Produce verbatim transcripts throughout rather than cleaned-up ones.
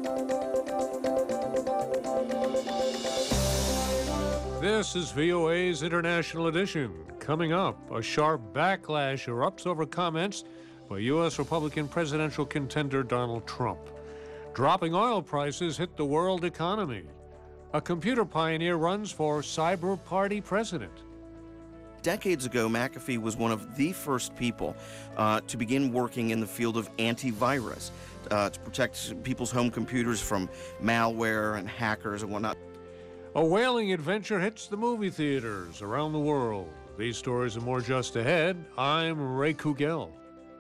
This is V O A's International Edition. Coming up, a sharp backlash erupts over comments by U S Republican presidential contender Donald Trump. Dropping oil prices hit the world economy. A computer pioneer runs for Cyber Party president. Decades ago, McAfee was one of the first people uh, to begin working in the field of antivirus uh, to protect people's home computers from malware and hackers and whatnot. A whaling adventure hits the movie theaters around the world. These stories and more just ahead. I'm Ray Kugel.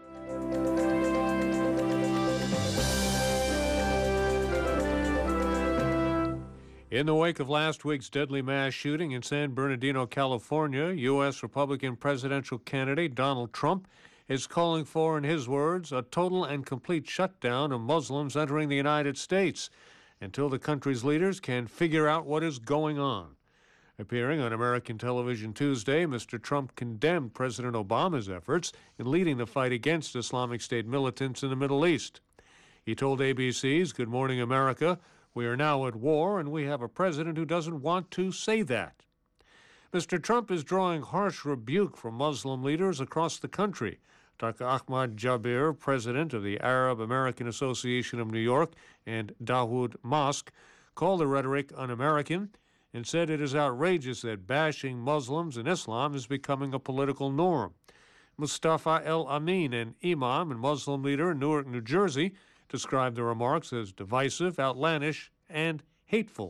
In the wake of last week's deadly mass shooting in San Bernardino, California, U S Republican presidential candidate Donald Trump is calling for, in his words, a total and complete shutdown of Muslims entering the United States until the country's leaders can figure out what is going on. Appearing on American television Tuesday, Mister Trump condemned President Obama's efforts in leading the fight against Islamic State militants in the Middle East. He told A B C's Good Morning America, "We are now at war, and we have a president who doesn't want to say that." Mister Trump is drawing harsh rebuke from Muslim leaders across the country. Doctor Ahmad Jabir, president of the Arab American Association of New York, and Dawood Mosque, called the rhetoric un-American and said it is outrageous that bashing Muslims and Islam is becoming a political norm. Mustafa El-Amin, an imam and Muslim leader in Newark, New Jersey, described the remarks as divisive, outlandish, and hateful.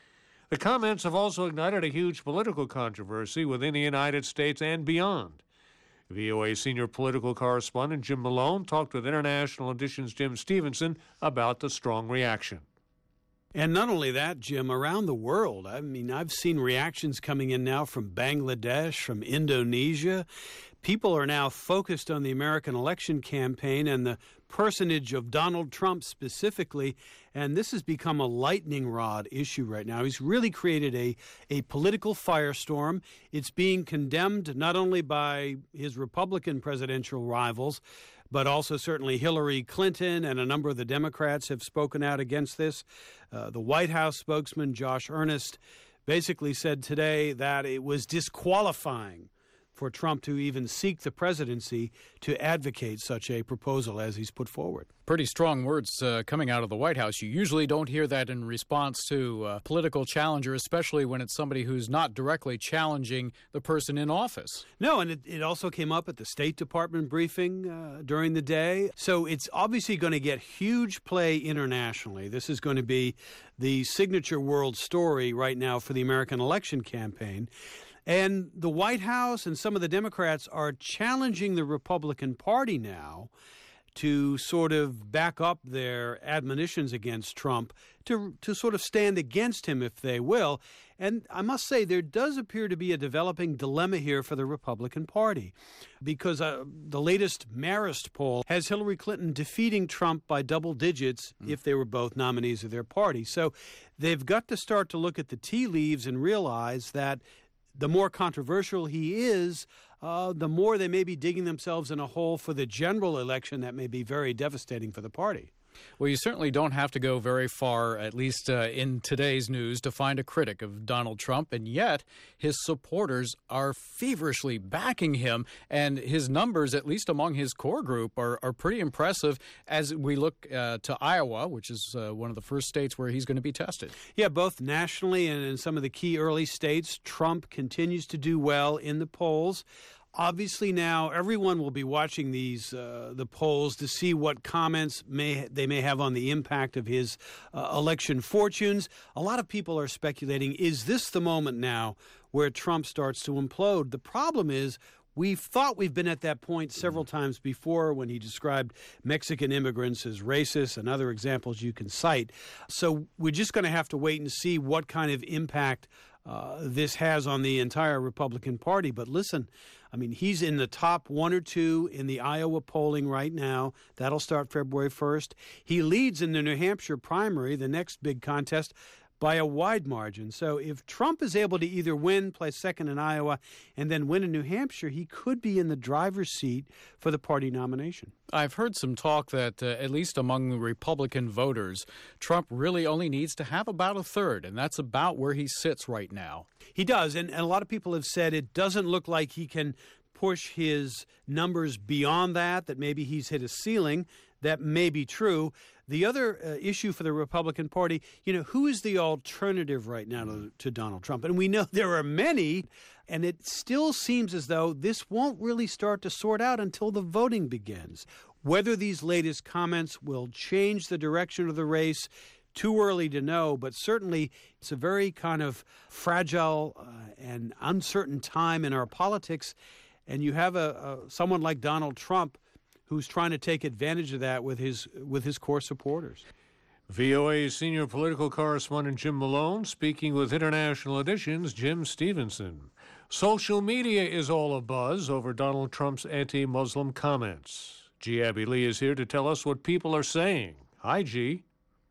The comments have also ignited a huge political controversy within the United States and beyond. V O A senior political correspondent Jim Malone talked with International Edition's Jim Stevenson about the strong reaction. And not only that, Jim, around the world, I mean, I've seen reactions coming in now from Bangladesh, from Indonesia. People are now focused on the American election campaign and the personage of Donald Trump specifically, and this has become a lightning rod issue right now. He's really created a, a political firestorm. It's being condemned not only by his Republican presidential rivals, but also certainly Hillary Clinton and a number of the Democrats have spoken out against this. Uh, the White House spokesman, Josh Earnest, basically said today that it was disqualifying for Trump to even seek the presidency to advocate such a proposal as he's put forward. Pretty strong words uh, coming out of the White House. You usually don't hear that in response to a political challenger, especially when it's somebody who's not directly challenging the person in office. No, and it, it also came up at the State Department briefing uh, during the day. So it's obviously going to get huge play internationally. This is going to be the signature world story right now for the American election campaign. And the White House and some of the Democrats are challenging the Republican Party now to sort of back up their admonitions against Trump, to to sort of stand against him, if they will. And I must say, there does appear to be a developing dilemma here for the Republican Party, because uh, the latest Marist poll has Hillary Clinton defeating Trump by double digits mm. if they were both nominees of their party. So they've got to start to look at the tea leaves and realize that the more controversial he is, uh, the more they may be digging themselves in a hole for the general election that may be very devastating for the party. Well, you certainly don't have to go very far, at least uh, in today's news, to find a critic of Donald Trump, and yet his supporters are feverishly backing him, and his numbers, at least among his core group, are, are pretty impressive as we look uh, to Iowa, which is uh, one of the first states where he's going to be tested. Yeah, both nationally and in some of the key early states, Trump continues to do well in the polls. Obviously, now everyone will be watching these uh, the polls to see what comments may they may have on the impact of his uh, election fortunes. A lot of people are speculating, is this the moment now where Trump starts to implode? The problem is, we've thought we've been at that point several times before when he described Mexican immigrants as racist and other examples you can cite. So we're just going to have to wait and see what kind of impact uh, this has on the entire Republican Party. But listen, I mean, he's in the top one or two in the Iowa polling right now. That'll start February first. He leads in the New Hampshire primary, the next big contest, by a wide margin. So if Trump is able to either win, play second in Iowa, and then win in New Hampshire, he could be in the driver's seat for the party nomination. I've heard some talk that, uh, at least among the Republican voters, Trump really only needs to have about a third, and that's about where he sits right now. He does, and, and a lot of people have said it doesn't look like he can push his numbers beyond that, that maybe he's hit a ceiling. That may be true. The other uh, issue for the Republican Party, you know, who is the alternative right now to, to Donald Trump? And we know there are many, and it still seems as though this won't really start to sort out until the voting begins. Whether these latest comments will change the direction of the race, too early to know, but certainly it's a very kind of fragile uh, and uncertain time in our politics. And you have a, a someone like Donald Trump who's trying to take advantage of that with his with his core supporters. V O A's senior political correspondent Jim Malone speaking with International Edition's Jim Stevenson. Social media is all abuzz over Donald Trump's anti-Muslim comments. G. Abby Lee is here to tell us what people are saying. Hi, G.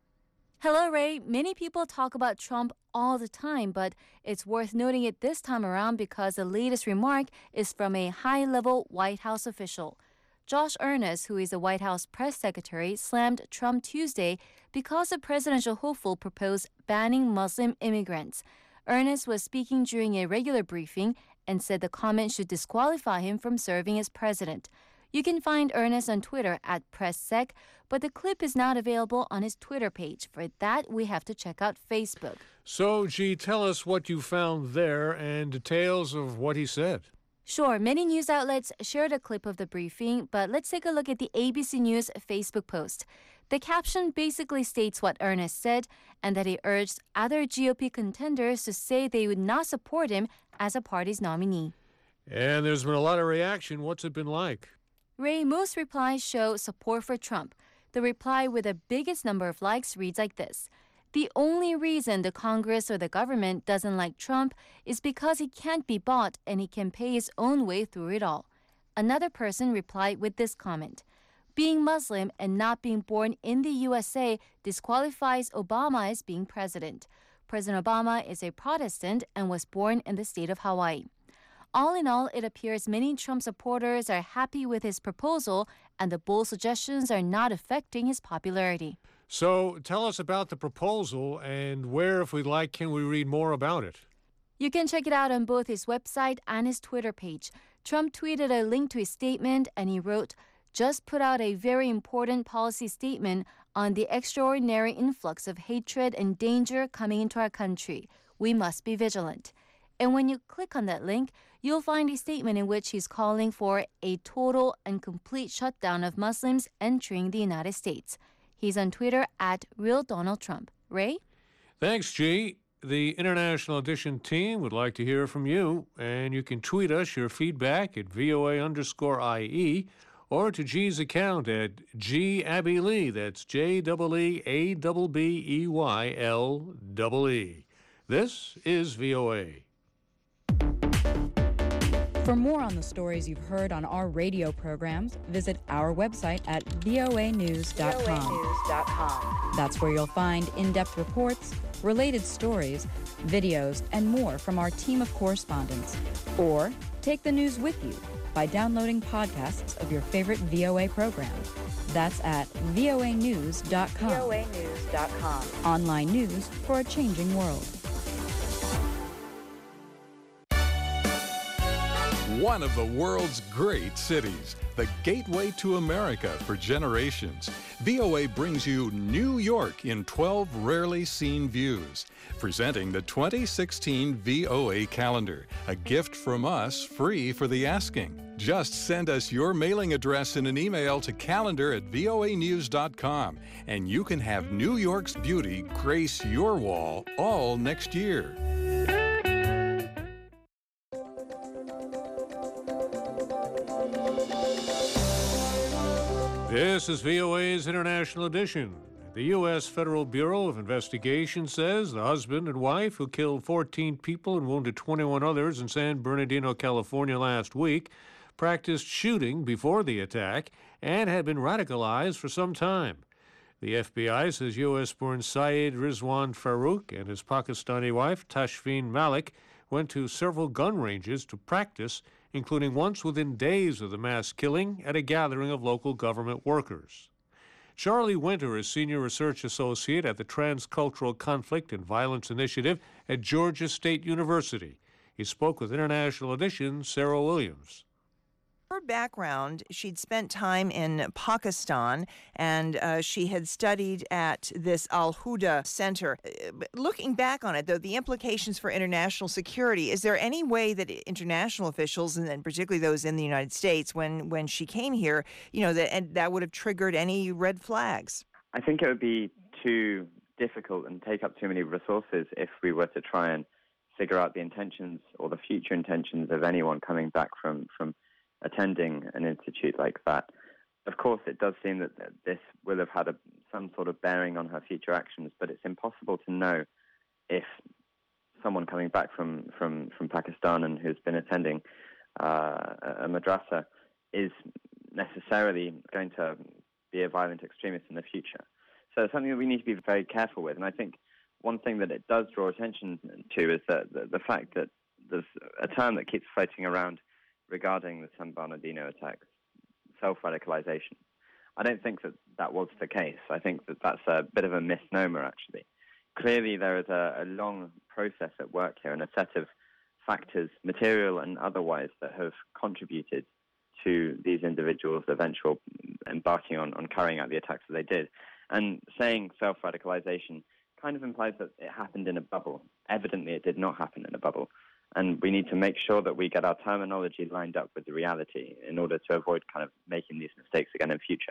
Hello, Ray. Many people talk about Trump all the time, but it's worth noting it this time around because the latest remark is from a high-level White House official. Josh Earnest, who is the White House press secretary, slammed Trump Tuesday because the presidential hopeful proposed banning Muslim immigrants. Earnest was speaking during a regular briefing and said the comment should disqualify him from serving as president. You can find Earnest on Twitter at PressSec, but the clip is not available on his Twitter page. For that, we have to check out Facebook. So, G, tell us what you found there and details of what he said. Sure, many news outlets shared a clip of the briefing, but let's take a look at the A B C News Facebook post. The caption basically states what Earnest said and that he urged other G O P contenders to say they would not support him as a party's nominee. And there's been a lot of reaction. What's it been like? Ray, most replies show support for Trump. The reply with the biggest number of likes reads like this. The only reason the Congress or the government doesn't like Trump is because he can't be bought and he can pay his own way through it all. Another person replied with this comment. Being Muslim and not being born in the U S A disqualifies Obama as being president. President Obama is a Protestant and was born in the state of Hawaii. All in all, it appears many Trump supporters are happy with his proposal and the bold suggestions are not affecting his popularity. So tell us about the proposal and where, if we'd like, can we read more about it? You can check it out on both his website and his Twitter page. Trump tweeted a link to his statement and he wrote, "Just put out a very important policy statement on the extraordinary influx of hatred and danger coming into our country. We must be vigilant." And when you click on that link, you'll find a statement in which he's calling for a total and complete shutdown of Muslims entering the United States. He's on Twitter at Real Donald Trump. Ray? Thanks, G. The International Edition team would like to hear from you, and you can tweet us your feedback at V O A underscore I E or to G's account at G Abby Lee. That's J E E A B B E Y L E E. This is V O A. For more on the stories you've heard on our radio programs, visit our website at V O A news dot com. That's where you'll find in-depth reports, related stories, videos, and more from our team of correspondents. Or take the news with you by downloading podcasts of your favorite V O A program. That's at V O A news dot com. V O A news dot com. Online news for a changing world. One of the world's great cities, the gateway to America for generations. V O A brings you New York in twelve rarely seen views. Presenting the twenty sixteen V O A calendar, a gift from us free for the asking. Just send us your mailing address in an email to calendar at V O A news dot com, and you can have New York's beauty grace your wall all next year. This is V O A's International Edition. The U S Federal Bureau of Investigation says the husband and wife who killed fourteen people and wounded twenty-one others in San Bernardino, California last week practiced shooting before the attack and had been radicalized for some time. The F B I says U S-born Syed Rizwan Farouk and his Pakistani wife, Tashfeen Malik, went to several gun ranges to practice, including once within days of the mass killing at a gathering of local government workers. Charlie Winter is Senior Research Associate at the Transcultural Conflict and Violence Initiative at Georgia State University. He spoke with International Edition's Sarah Williams. Her background, she'd spent time in Pakistan, and uh, she had studied at this Al-Huda Center. Looking back on it, though, the implications for international security, is there any way that international officials, and particularly those in the United States, when, when she came here, you know, that, and that would have triggered any red flags? I think it would be too difficult and take up too many resources if we were to try and figure out the intentions or the future intentions of anyone coming back from, from attending an institute like that. Of course, it does seem that this will have had a, some sort of bearing on her future actions, but it's impossible to know if someone coming back from, from, from Pakistan and who's been attending uh, a madrasa is necessarily going to be a violent extremist in the future. So it's something that we need to be very careful with. And I think one thing that it does draw attention to is that the, the fact that there's a term that keeps floating around regarding the San Bernardino attacks, self-radicalization. I don't think that that was the case. I think that that's a bit of a misnomer, actually. Clearly, there is a, a long process at work here and a set of factors, material and otherwise, that have contributed to these individuals' eventual embarking on, on carrying out the attacks that they did. And saying self-radicalization kind of implies that it happened in a bubble. Evidently, it did not happen in a bubble. And we need to make sure that we get our terminology lined up with the reality in order to avoid kind of making these mistakes again in future.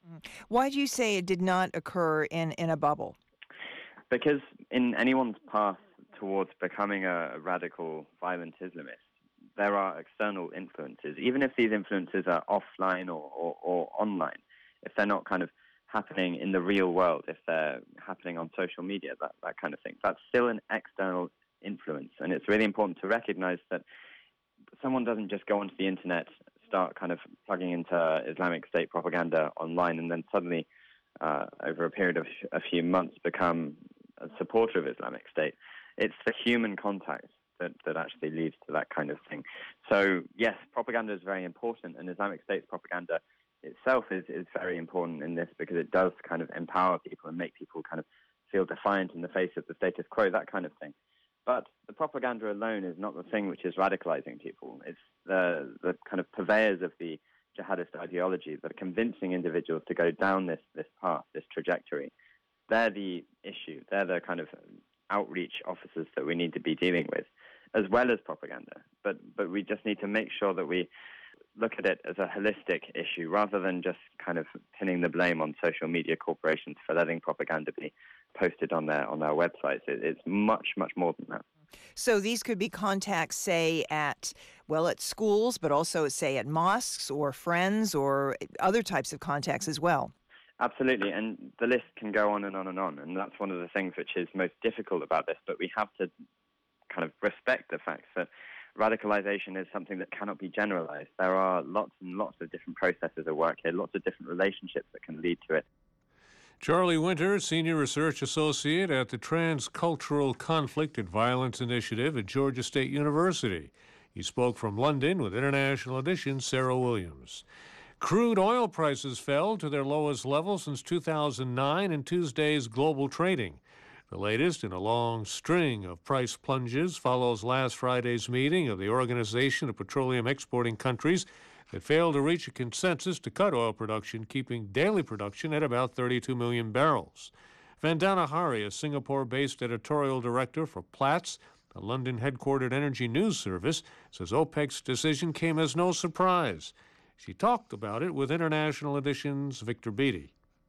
Why do you say it did not occur in, in a bubble? Because in anyone's path towards becoming a radical, violent Islamist, there are external influences, even if these influences are offline or, or, or online, if they're not kind of happening in the real world, if they're happening on social media, that, that kind of thing. That's still an external influence, and it's really important to recognize that someone doesn't just go onto the internet, start kind of plugging into Islamic State propaganda online, and then suddenly, uh, over a period of a few months, become a supporter of Islamic State. It's the human contact that, that actually leads to that kind of thing. So, yes, propaganda is very important, and Islamic State's propaganda itself is, is very important in this because it does kind of empower people and make people kind of feel defiant in the face of the status quo, that kind of thing. But the propaganda alone is not the thing which is radicalizing people. It's the, the kind of purveyors of the jihadist ideology that are convincing individuals to go down this, this path, this trajectory. They're the issue. They're the kind of outreach officers that we need to be dealing with, as well as propaganda. But, but we just need to make sure that we look at it as a holistic issue rather than just kind of pinning the blame on social media corporations for letting propaganda be posted on their on their websites. It, it's much, much more than that. So these could be contacts, say, at, well, at schools, but also, say, at mosques or friends or other types of contacts as well. Absolutely, and the list can go on and on and on, and that's one of the things which is most difficult about this, but we have to kind of respect the fact that radicalization is something that cannot be generalized. There are lots and lots of different processes at work here, lots of different relationships that can lead to it. Charlie Winter, Senior Research Associate at the Transcultural Conflict and Violence Initiative at Georgia State University. He spoke from London with International Edition's Sarah Williams. Crude oil prices fell to their lowest level since two thousand nine in Tuesday's global trading. The latest in a long string of price plunges follows last Friday's meeting of the Organization of Petroleum Exporting Countries that failed to reach a consensus to cut oil production, keeping daily production at about thirty-two million barrels. Vandana Hari, a Singapore-based editorial director for Platts, a London-headquartered energy news service, says OPEC's decision came as no surprise. She talked about it with International Edition's Victor Beattie.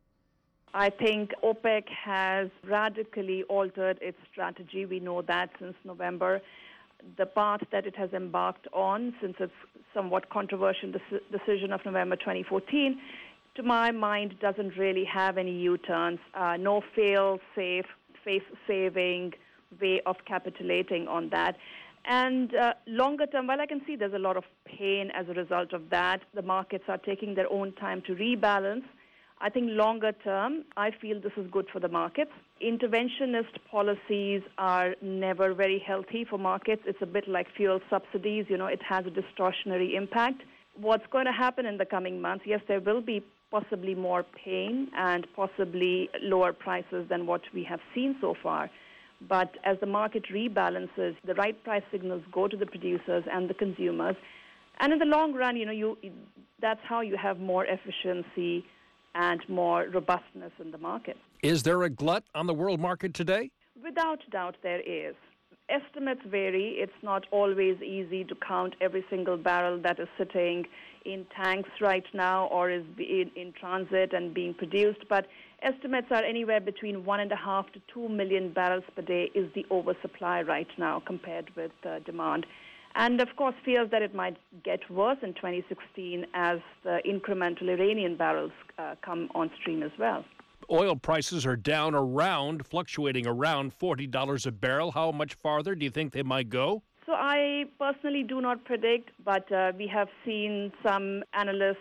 I think OPEC has radically altered its strategy. We know that since November. The path that it has embarked on since its somewhat controversial dec- decision of November twenty fourteen, to my mind, doesn't really have any U-turns. Uh, no fail-safe, face-saving way of capitulating on that. And uh, longer term, well, I can see there's a lot of pain as a result of that. The markets are taking their own time to rebalance. I think longer term, I feel this is good for the markets. Interventionist policies are never very healthy for markets. It's a bit like fuel subsidies. You know, it has a distortionary impact. What's going to happen in the coming months? Yes, there will be possibly more pain and possibly lower prices than what we have seen so far. But as the market rebalances, the right price signals go to the producers and the consumers. And in the long run, you know, you that's how you have more efficiency and more robustness in the market. Is there a glut on the world market today? Without doubt, there is. Estimates vary. It's not always easy to count every single barrel that is sitting in tanks right now or is in, in transit and being produced. But estimates are anywhere between one and a half to two million barrels per day is the oversupply right now compared with uh, demand. And, of course, fears that it might get worse in twenty sixteen as the incremental Iranian barrels uh, come on stream as well. Oil prices are down around, fluctuating around forty dollars a barrel. How much farther do you think they might go? So I personally do not predict, but uh, we have seen some analysts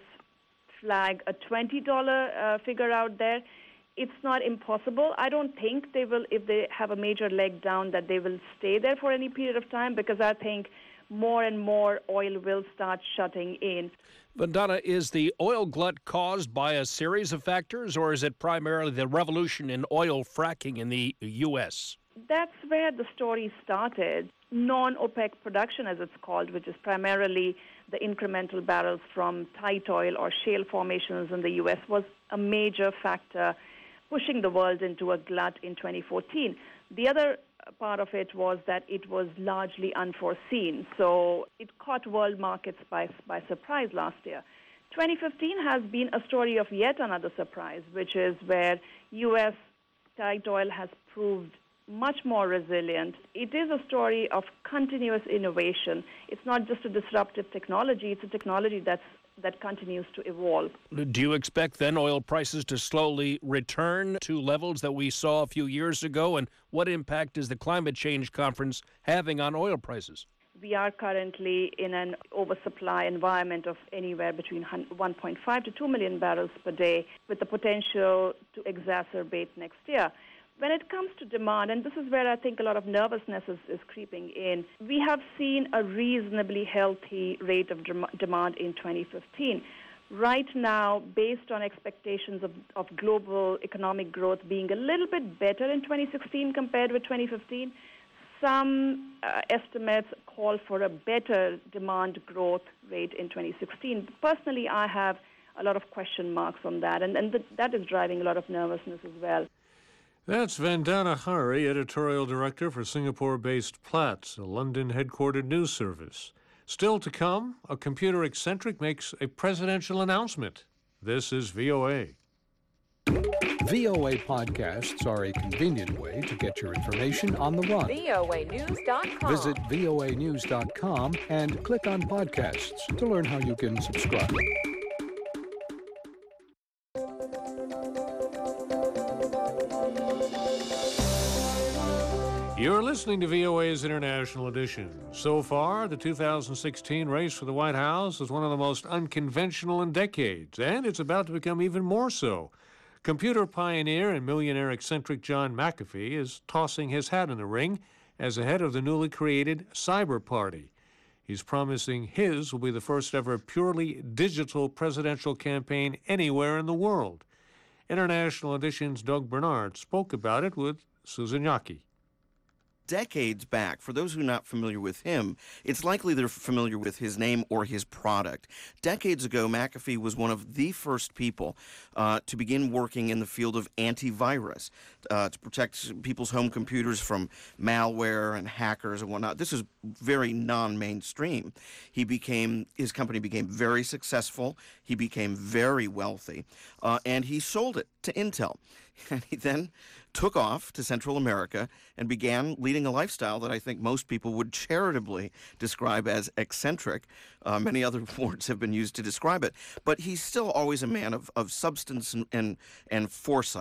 flag a twenty dollars uh, figure out there. It's not impossible. I don't think they will, if they have a major leg down, that they will stay there for any period of time, because I think more and more oil will start shutting in. Vandana, is the oil glut caused by a series of factors, or is it primarily the revolution in oil fracking in the U S? That's where the story started. Non-OPEC production, as it's called, which is primarily the incremental barrels from tight oil or shale formations in the U S, was a major factor pushing the world into a glut in twenty fourteen. The other part of it was that it was largely unforeseen, so it caught world markets by, by surprise last year. twenty fifteen has been a story of yet another surprise, which is where U S tight oil has proved much more resilient. It is a story of continuous innovation. It's not just a disruptive technology, it's a technology that's that continues to evolve. Do you expect then oil prices to slowly return to levels that we saw a few years ago? And what impact is the climate change conference having on oil prices? We are currently in an oversupply environment of anywhere between one point five to two million barrels per day, with the potential to exacerbate next year. When it comes to demand, and this is where I think a lot of nervousness is, is creeping in, we have seen a reasonably healthy rate of dem- demand in twenty fifteen. Right now, based on expectations of, of global economic growth being a little bit better in twenty sixteen compared with twenty fifteen, some uh, estimates call for a better demand growth rate in twenty sixteen. Personally, I have a lot of question marks on that, and, and th- that is driving a lot of nervousness as well. That's Vandana Hari, editorial director for Singapore-based Platts, a London-headquartered news service. Still to come, a computer eccentric makes a presidential announcement. This is V O A. V O A podcasts are a convenient way to get your information on the run. V O A news dot com. Visit V O A news dot com and click on podcasts to learn how you can subscribe. You're listening to V O A's International Edition. So far, the two thousand sixteen race for the White House is one of the most unconventional in decades, and it's about to become even more so. Computer pioneer and millionaire eccentric John McAfee is tossing his hat in the ring as the head of the newly created Cyber Party. He's promising his will be the first ever purely digital presidential campaign anywhere in the world. International Edition's Doug Bernard spoke about it with Susan Yaki. Decades back, for those who are not familiar with him, it's likely they're familiar with his name or his product. Decades ago, McAfee was one of the first people uh, to begin working in the field of antivirus, uh, to protect people's home computers from malware and hackers and whatnot. This is very non-mainstream. He became, his company became very successful. He became very wealthy, uh, and he sold it to Intel. And he then took off to Central America and began leading a lifestyle that I think most people would charitably describe as eccentric. Uh, many other words have been used to describe it. But he's still always a man of, of substance and, and, and foresight.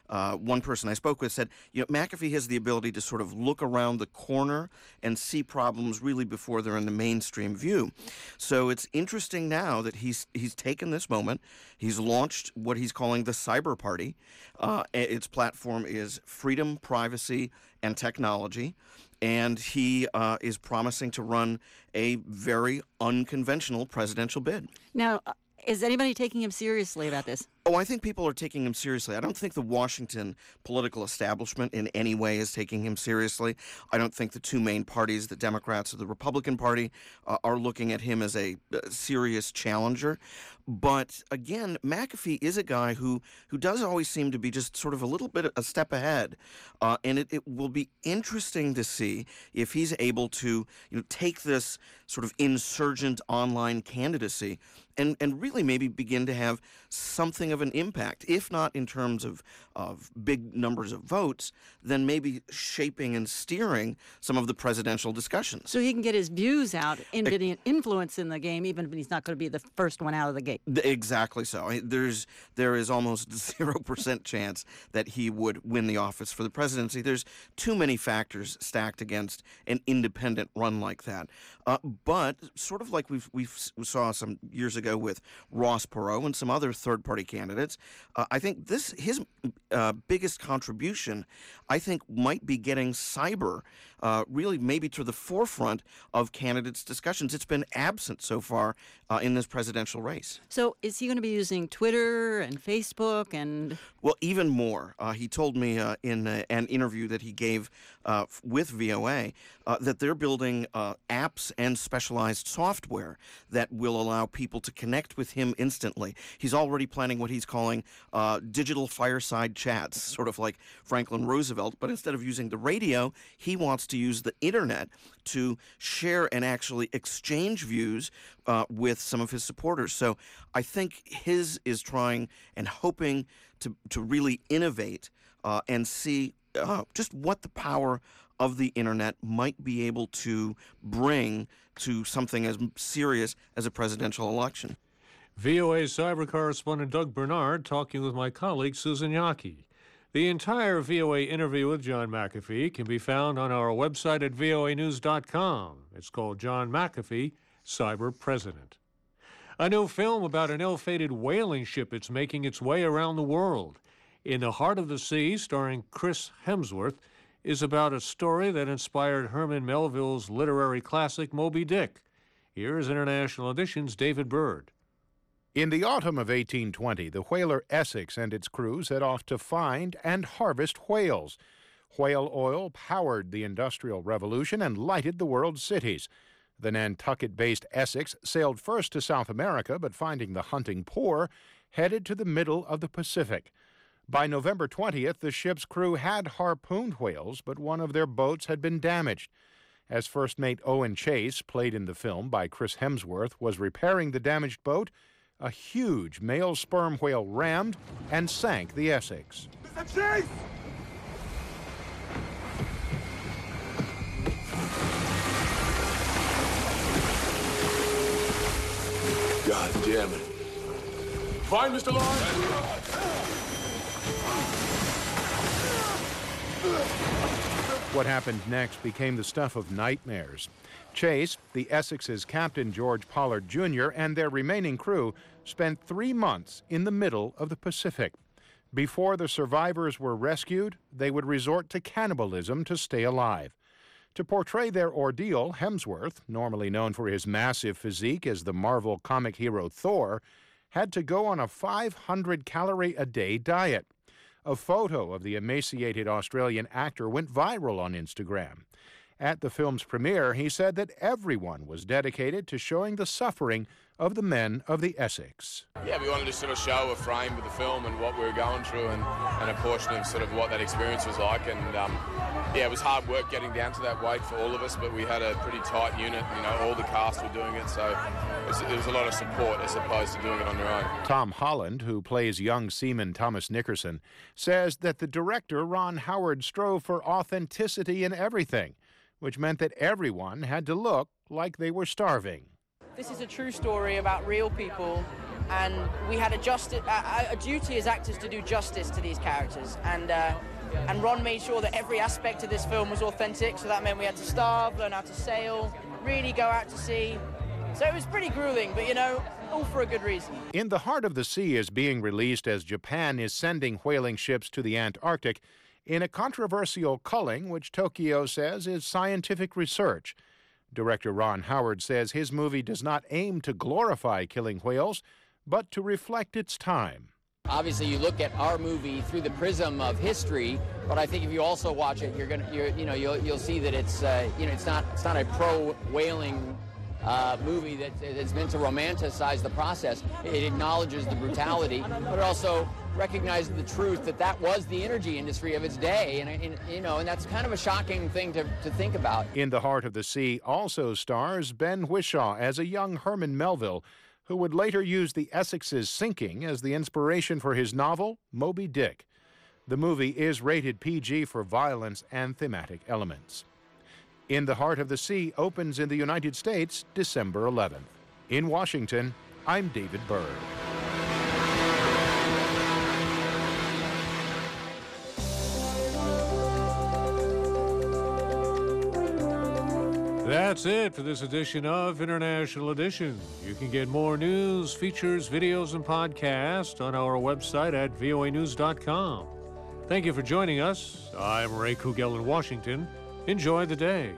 Uh, one person I spoke with said, you know, McAfee has the ability to sort of look around the corner and see problems really before they're in the mainstream view. So it's interesting now that he's he's taken this moment. He's launched what he's calling the Cyber Party. Uh, its platform is freedom, privacy, and technology. And he uh, is promising to run a very unconventional presidential bid. Now, uh, is anybody taking him seriously about this? Oh, I think people are taking him seriously. I don't think the Washington political establishment in any way is taking him seriously. I don't think the two main parties, the Democrats or the Republican Party, uh, are looking at him as a uh, serious challenger. But again, McAfee is a guy who, who does always seem to be just sort of a little bit a step ahead. Uh, and it, it will be interesting to see if he's able to, you know, take this sort of insurgent online candidacy and, and really maybe begin to have something of an impact, if not in terms of, of big numbers of votes, then maybe shaping and steering some of the presidential discussions. So he can get his views out, and uh, influence in the game, even if he's not going to be the first one out of the gate. Exactly so. I mean, there's there is almost zero percent chance that he would win the office for the presidency. There's too many factors stacked against an independent run like that. Uh, but sort of like we've we saw some years ago with Ross Perot and some other third-party candidates, uh, I think this his uh, biggest contribution, I think, might be getting cyber uh, really maybe to the forefront of candidates' discussions. It's been absent so far uh, in this presidential race. So is he going to be using Twitter and Facebook and... Well, even more. Uh, he told me uh, in uh, an interview that he gave uh, with V O A uh, that they're building uh, apps and specialized software that will allow people to connect with him instantly. He's already planning what he's calling uh, digital fireside chats, sort of like Franklin Roosevelt, but instead of using the radio, he wants to use the internet to share and actually exchange views uh, with some of his supporters. So I think his is trying and hoping to, to really innovate uh, and see uh, just what the power of the internet might be able to bring to something as serious as a presidential election. V O A cyber correspondent Doug Bernard talking with my colleague Susan Yockey. The entire V O A interview with John McAfee can be found on our website at V O A news dot com. It's called John McAfee, Cyber President. A new film about an ill-fated whaling ship is making its way around the world. In the Heart of the Sea, starring Chris Hemsworth, is about a story that inspired Herman Melville's literary classic Moby Dick. Here's International Edition's David Byrd. In the autumn of eighteen twenty, the whaler Essex and its crew set off to find and harvest whales. Whale oil powered the Industrial Revolution and lighted the world's cities. The Nantucket-based Essex sailed first to South America, but finding the hunting poor, headed to the middle of the Pacific. By November twentieth, the ship's crew had harpooned whales, but one of their boats had been damaged. As First Mate Owen Chase, played in the film by Chris Hemsworth, was repairing the damaged boat, a huge male sperm whale rammed and sank the Essex. Mister Chase! God damn it. Fine, Mister Lawrence. What happened next became the stuff of nightmares. Chase, the Essex's captain George Pollard Junior, and their remaining crew spent three months in the middle of the Pacific. Before the survivors were rescued, they would resort to cannibalism to stay alive. To portray their ordeal, Hemsworth, normally known for his massive physique as the Marvel comic hero Thor, had to go on a five hundred calorie a day diet. A photo of the emaciated Australian actor went viral on Instagram. At the film's premiere, he said that everyone was dedicated to showing the suffering of the men of the Essex. Yeah, we wanted to sort of show a frame of the film and what we were going through and, and a portion of sort of what that experience was like. And um, yeah, it was hard work getting down to that weight for all of us, but we had a pretty tight unit. You know, all the cast were doing it, so it was, it was a lot of support as opposed to doing it on your own. Tom Holland, who plays young seaman Thomas Nickerson, says that the director, Ron Howard, strove for authenticity in everything, which meant that everyone had to look like they were starving. This is a true story about real people and we had a, justi- a, a duty as actors to do justice to these characters. And uh, and Ron made sure that every aspect of this film was authentic, so that meant we had to starve, learn how to sail, really go out to sea. So it was pretty grueling, but you know, all for a good reason. In the Heart of the Sea is being released as Japan is sending whaling ships to the Antarctic in a controversial culling which Tokyo says is scientific research. Director Ron Howard says his movie does not aim to glorify killing whales, but to reflect its time. Obviously, you look at our movie through the prism of history, but I think if you also watch it, you're gonna, you're, you know, you'll you'll see that it's, uh, you know, it's not it's not a pro whaling uh, movie that it's meant to romanticize the process. It acknowledges the brutality, but it also recognizes the truth that that was the energy industry of its day, and, and you know, and that's kind of a shocking thing to to think about. In the Heart of the Sea also stars Ben Whishaw as a young Herman Melville, who would later use the Essex's sinking as the inspiration for his novel, Moby Dick. The movie is rated P G for violence and thematic elements. In the Heart of the Sea opens in the United States December eleventh. In Washington, I'm David Byrd. That's it for this edition of International Edition. You can get more news, features, videos, and podcasts on our website at V O A news dot com. Thank you for joining us. I'm Ray Kugel in Washington. Enjoy the day.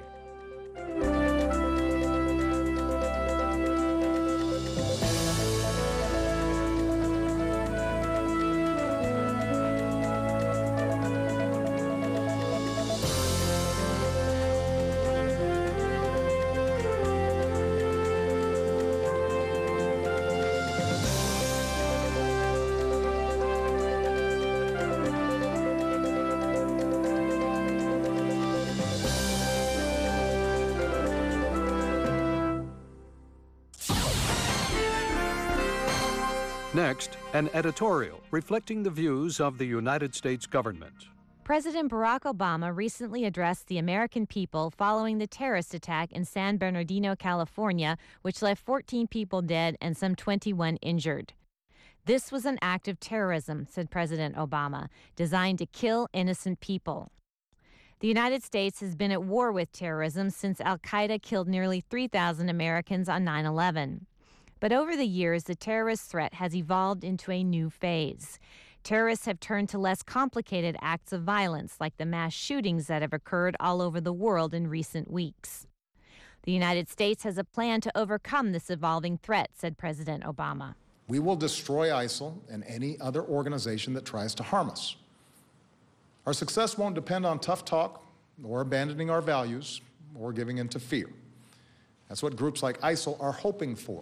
Next, an editorial reflecting the views of the United States government. President Barack Obama recently addressed the American people following the terrorist attack in San Bernardino, California, which left fourteen people dead and some twenty-one injured. This was an act of terrorism, said President Obama, designed to kill innocent people. The United States has been at war with terrorism since al-Qaeda killed nearly three thousand Americans on nine eleven. But over the years, the terrorist threat has evolved into a new phase. Terrorists have turned to less complicated acts of violence, like the mass shootings that have occurred all over the world in recent weeks. The United States has a plan to overcome this evolving threat, said President Obama. We will destroy ISIL and any other organization that tries to harm us. Our success won't depend on tough talk or abandoning our values or giving in to fear. That's what groups like ISIL are hoping for.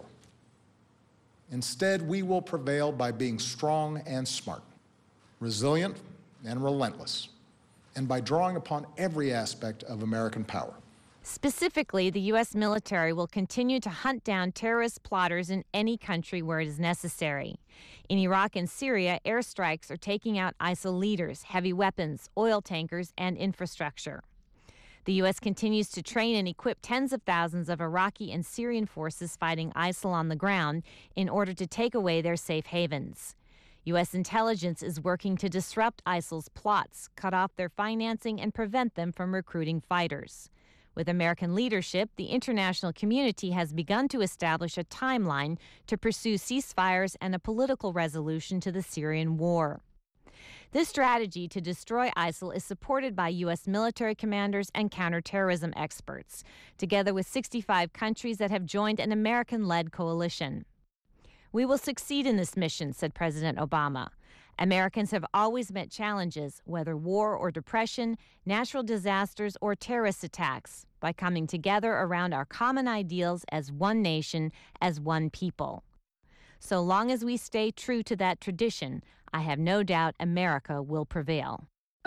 Instead, we will prevail by being strong and smart, resilient and relentless, and by drawing upon every aspect of American power. Specifically, the U S military will continue to hunt down terrorist plotters in any country where it is necessary. In Iraq and Syria, airstrikes are taking out ISIL leaders, heavy weapons, oil tankers, and infrastructure. The U S continues to train and equip tens of thousands of Iraqi and Syrian forces fighting ISIL on the ground in order to take away their safe havens. U S intelligence is working to disrupt ISIL's plots, cut off their financing, and prevent them from recruiting fighters. With American leadership, the international community has begun to establish a timeline to pursue ceasefires and a political resolution to the Syrian war. This strategy to destroy ISIL is supported by U S military commanders and counterterrorism experts, together with sixty-five countries that have joined an American-led coalition. We will succeed in this mission, said President Obama. Americans have always met challenges, whether war or depression, natural disasters, or terrorist attacks, by coming together around our common ideals as one nation, as one people. So long as we stay true to that tradition, I have no doubt America will prevail.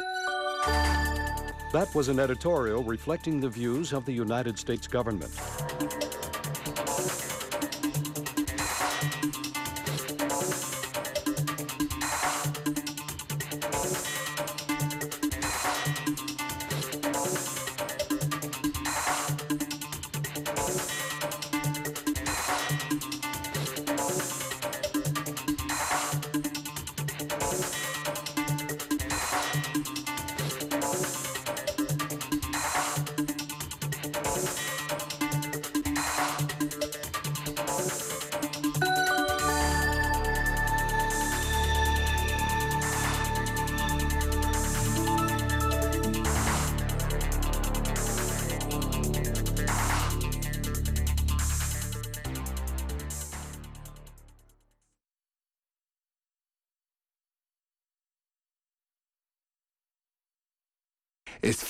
That was an editorial reflecting the views of the United States government. is